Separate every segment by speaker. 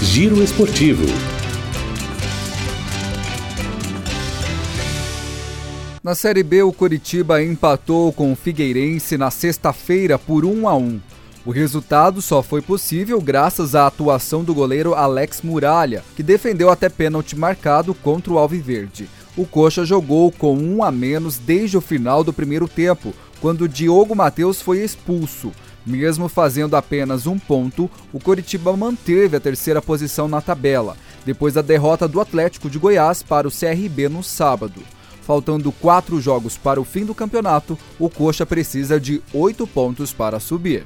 Speaker 1: Giro Esportivo.
Speaker 2: Na Série B, o Coritiba empatou com o Figueirense na sexta-feira por 1-1. O resultado só foi possível graças à atuação do goleiro Alex Muralha, que defendeu até pênalti marcado contra o Alviverde. O Coxa jogou com 1 a menos desde o final do primeiro tempo, quando Diogo Matheus foi expulso. Mesmo fazendo apenas 1 ponto, o Coritiba manteve a terceira posição na tabela, depois da derrota do Atlético de Goiás para o CRB no sábado. Faltando 4 jogos para o fim do campeonato, o Coxa precisa de 8 pontos para subir.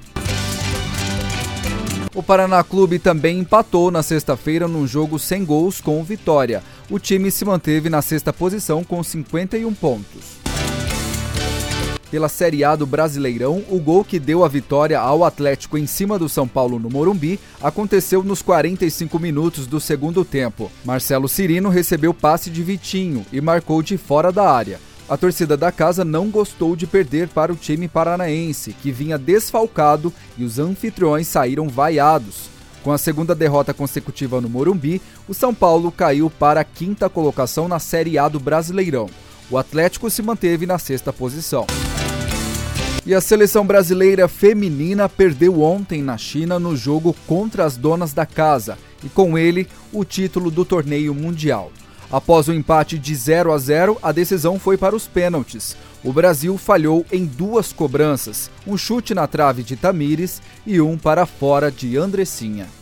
Speaker 2: O Paraná Clube também empatou na sexta-feira num jogo sem gols com o Vitória. O time se manteve na sexta posição com 51 pontos. Pela Série A do Brasileirão, o gol que deu a vitória ao Atlético em cima do São Paulo no Morumbi aconteceu nos 45 minutos do segundo tempo. Marcelo Cirino recebeu passe de Vitinho e marcou de fora da área. A torcida da casa não gostou de perder para o time paranaense, que vinha desfalcado, e os anfitriões saíram vaiados. Com a segunda derrota consecutiva no Morumbi, o São Paulo caiu para a 5ª colocação na Série A do Brasileirão. O Atlético se manteve na 6ª posição. E a seleção brasileira feminina perdeu ontem na China no jogo contra as donas da casa, e com ele o título do torneio mundial. Após o empate de 0-0, a decisão foi para os pênaltis. O Brasil falhou em 2 cobranças, um chute na trave de Tamires e um para fora de Andressinha.